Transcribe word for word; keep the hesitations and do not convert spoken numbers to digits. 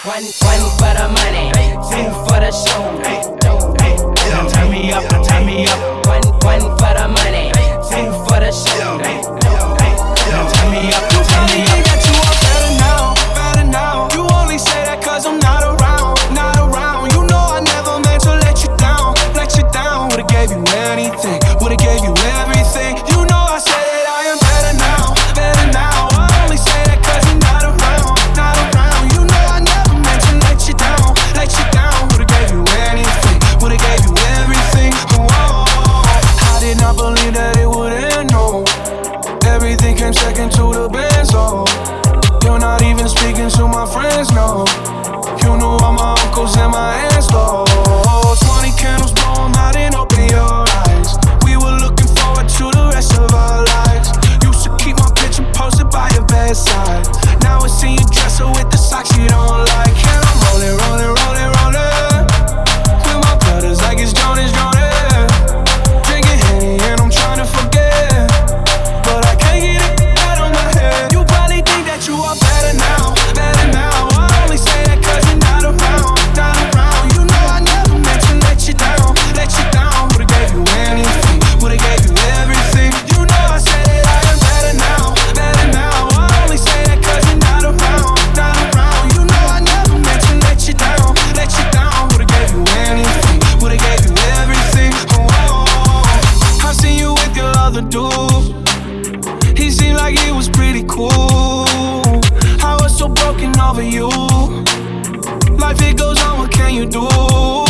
One, one for the money, two for the show. Now turn me up, turn me up. One, one for the money, two for the show. Now turn me up, turn me up. That you are better now, better now. You only say that cause I'm not around, not around. You know I never meant to let you down, let you down. Would've gave you anything, would've gave you everything. You know I said that I am better now, better now. I only say that cause you're not around, not around. You know I never meant to let you down, let you down. Would've gave you anything, would've gave you everything. Whoa, I did not believe that it would end, no. Everything came second to the best, oh. You're not even speaking to my friends, no. You know all my uncles and my aunts, oh. Twenty candles, blow 'em out and open your eyes. We were looking forward to the rest of our lives. Used to keep my picture posted by your bedside. Now I see you dresser with the socks you don't like. And I'm rolling, rolling, rolling, rolling with my brothers like it's Jonas, Jonas. Drinking Henny and I'm trying to forget, but I can't get it out of my head. You probably think that you are better now, better now. I only say that cause you're not around, not around. You know I never meant to let you down, let you down. Would've gave you anything, would've gave you everything. You know I said that I am better now, better now. I only say that cause you're not around, not around. You know I never meant to let you down, let you down. Would've gave you anything, would've gave you everything. Oh, I seen you with your other dude. He seemed like he was pretty cool. I was so broken over you. Life it goes on, what can you do?